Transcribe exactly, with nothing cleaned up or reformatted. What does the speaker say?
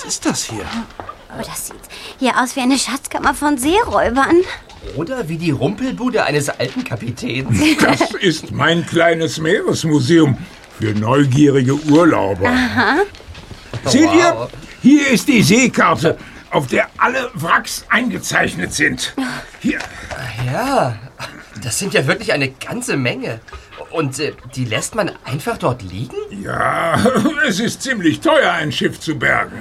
Was ist das hier? Oh, das sieht hier aus wie eine Schatzkammer von Seeräubern. Oder wie die Rumpelbude eines alten Kapitäns. Das ist mein kleines Meeresmuseum für neugierige Urlauber. Aha. Seht Wow. ihr? Hier ist die Seekarte, auf der alle Wracks eingezeichnet sind. Hier. Ja, das sind ja wirklich eine ganze Menge. Und äh, die lässt man einfach dort liegen? Ja, es ist ziemlich teuer, ein Schiff zu bergen.